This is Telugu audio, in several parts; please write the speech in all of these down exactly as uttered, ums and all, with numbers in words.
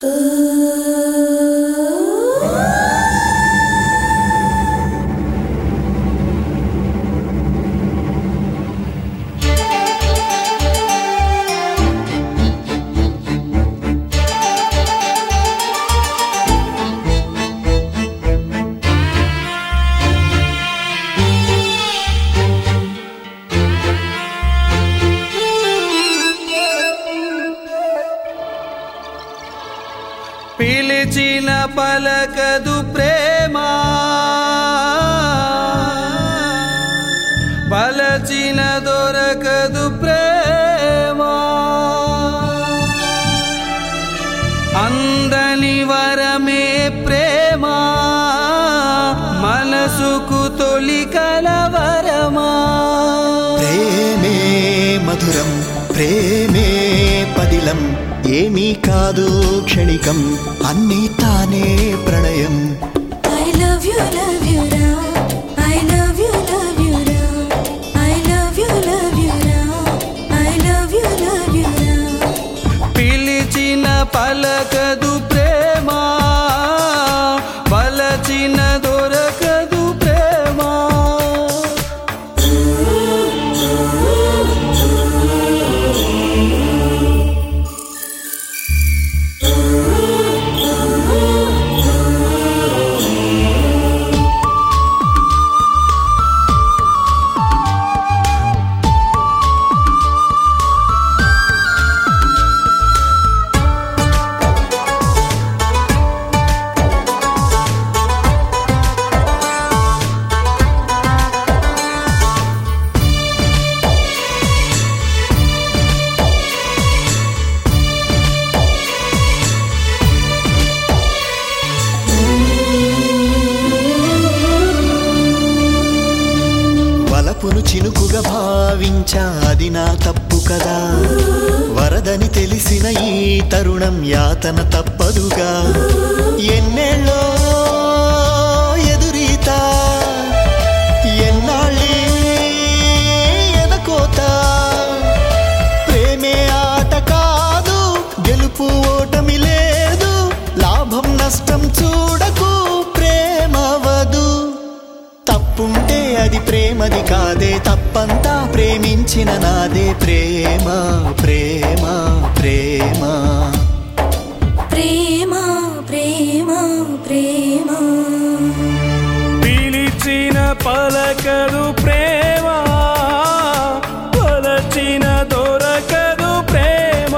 పిలిచిన పలకదు ప్రేమ, పలచిన దొరకదు ప్రేమ, అందని వరమే ప్రేమ, మనసుకు తొలి కలవరమా. ప్రేమే మధురం, ప్రేమే పదిలం, ఏమీ కాదు క్షణికం, అన్నీ తానే ప్రణయం. I love you, love you ra, I love you, love you ra, I love you, love you ra, I love you, love you ra. పిలిచిన పలకదు ప్రేమ, పలచిన దొరకదు ప్రేమ. వలపును చినుకుగా భావించా, అది నా తప్పు కదా. వరదని తెలిసిన ఈ తరుణం యాతన తప్పదుగా. ఎన్నేళ్ళో ఎదురీత, ఎన్నాళ్ళే ఎనకోత. ప్రేమే ఆట కాదు, గెలుపు ఓటమి లేదు, లాభం నష్టం చూడకు, ప్రేమవదు. తప్పుంటే అది ప్రేమది కాదే, తప్పంతా ప్రేమించిన నాదే. ప్రేమ ప్రేమ ప్రేమ ప్రేమ ప్రేమ ప్రేమ. పిలిచిన పలకదు ప్రేమ, పలచిన దొరకదు ప్రేమ.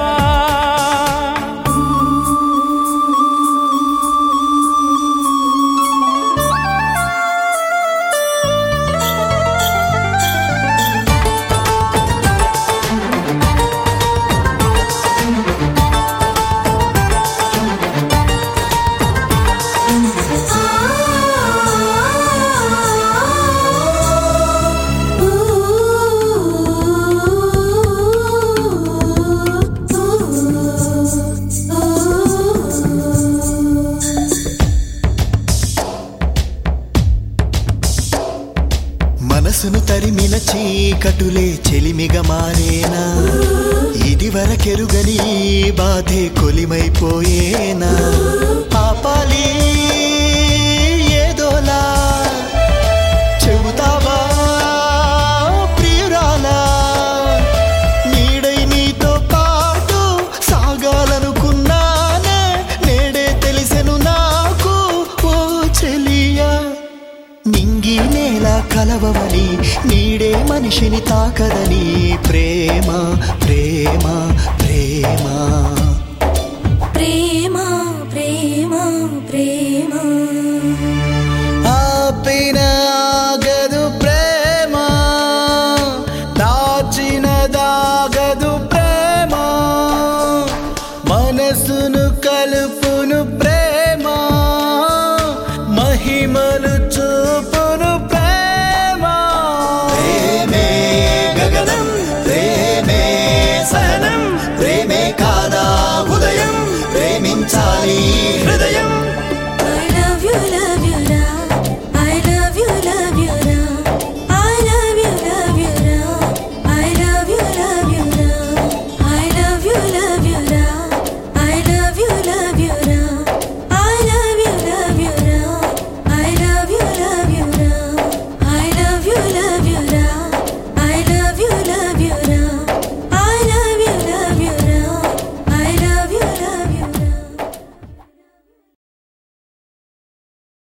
మనసును తరిమిన చీకటులే చెలిమిగా మారేనా, ఇది వరకెరుగని బాధే కొలిమైపోయేనా. ఆపాలి ఏదోలా, చెబుతావా ప్రియురాలా. నీడై నీతో పాటు సాగాలనుకున్నానే, నేడే తెలిసెను నాకు ఓ చెలియా. నింగి నేల కలవమని, నీడే మనిషిని తాకదని. ప్రేమ ప్రేమ ప్రేమ ప్రేమ ప్రేమ ప్రేమ. ఆపిన ఆగదు ప్రేమ, దాచిన దాగదు ప్రేమ, మనసును కలుపును.